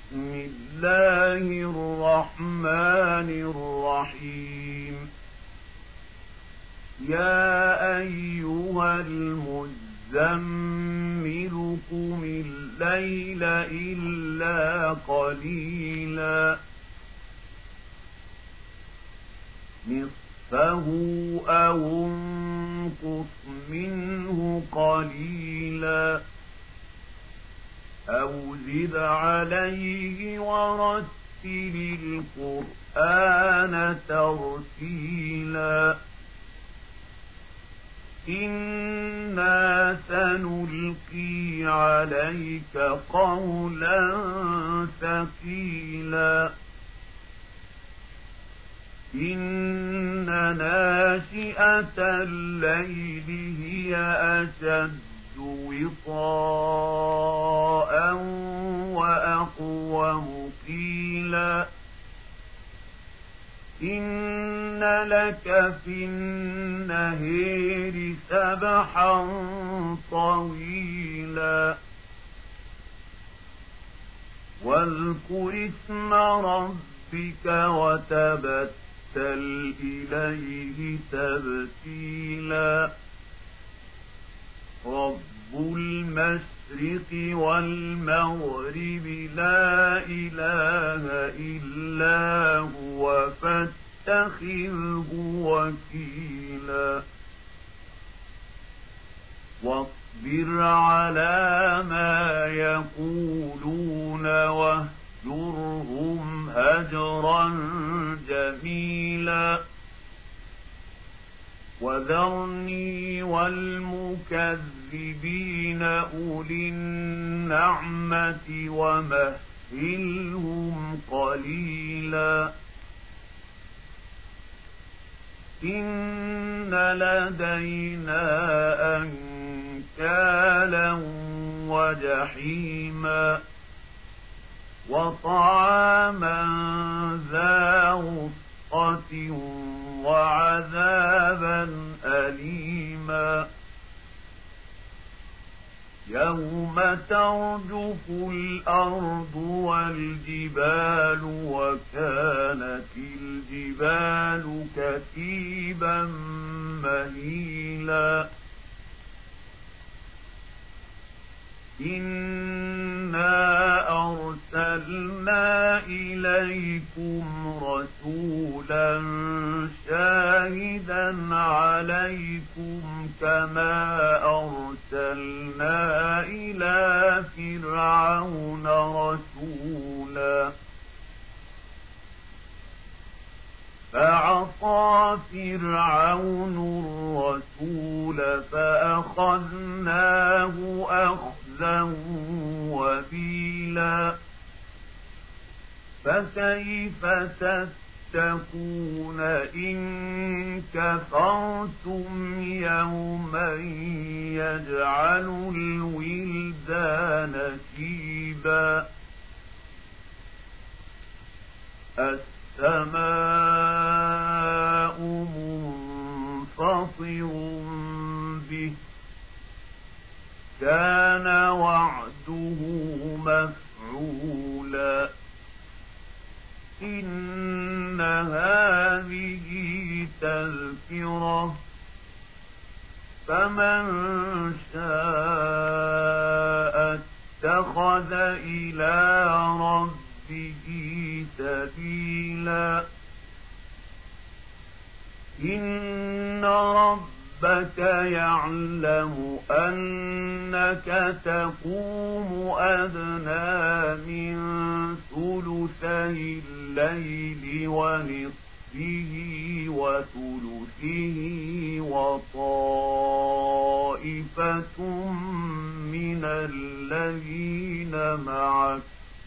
بسم الله الرحمن الرحيم يا أيها المزمل قم الليل إلا قليلا نصفه أو انقص منه قليلا أو زد عليه ورتل القرآن ترتيلا إنا سنلقي عليك قولا ثقيلا إن ناشئة الليل هي أشد وطاء وأقوم قيلا إن لك في النهار سبحا طويلا واذكر اسم ربك وتبتل إليه تبتيلا رب المشرق والمغرب لا إله إلا هو فاتخذه وكيلا واصبر على ما يقولون واهجرهم هجرا جميلا وذرني والمكذبين أولي النعمة ومهلهم قليلا إن لدينا أنكالا وجحيما وطعاما ذا غصة وعذابا أليما يوم ترجف الأرض والجبال وكانت الجبال كثيبا مهيلا إنا أرسلنا إليكم رسولا شاهدا عليكم كما أرسلنا إلى فرعون رسولا فعصى فرعون الرسول فأخذناه أخذا وبيلا فكيف تتقون إن كفرتم يوما يجعل الولدان شيبا السماء منفطر به كان وعده مفعولا إن هذه تذكرة فمن شاء اتخذ إلى ربه سبيلا إن ربك يعلم أنك تقوم أدنى من ثلثي الليل ونصفه وثلثه وطائفة من الذين معك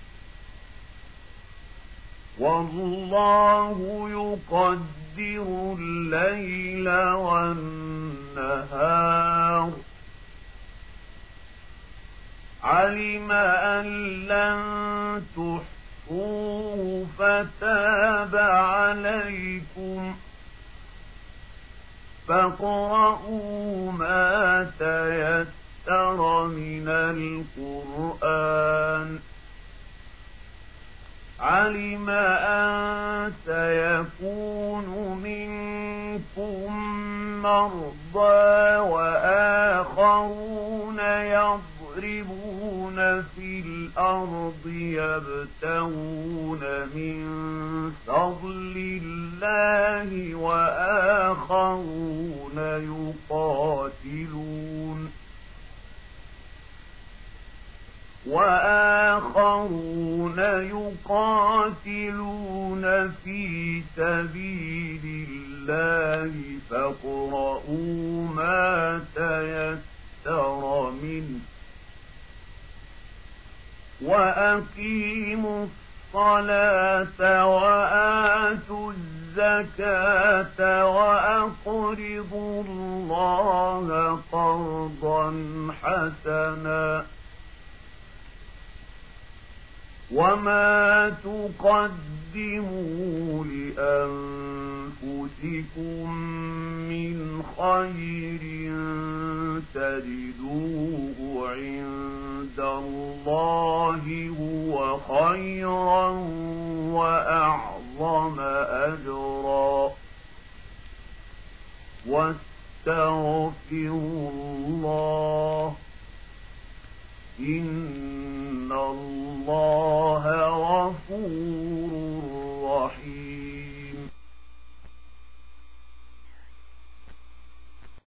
والله يقدر الليل والنهار علم أن لن تحصوه فتاب عليكم فاقرؤوا ما تيسر تيسر من القرآن علم أن سيكون منكم مرضى وآخرون يضربون في الأرض يبتغون من فضل الله وآخرون يقاتلون في سبيل الله فاقرؤوا ما تيسر منه وأقيموا الصلاة وآتوا الزكاة وأقرضوا الله قرضا حسنا وما تقدموا لأنفسكم من خير تجدوه عند الله هو خيرا وأعظم أجرا واستغفروا الله إن الله غفور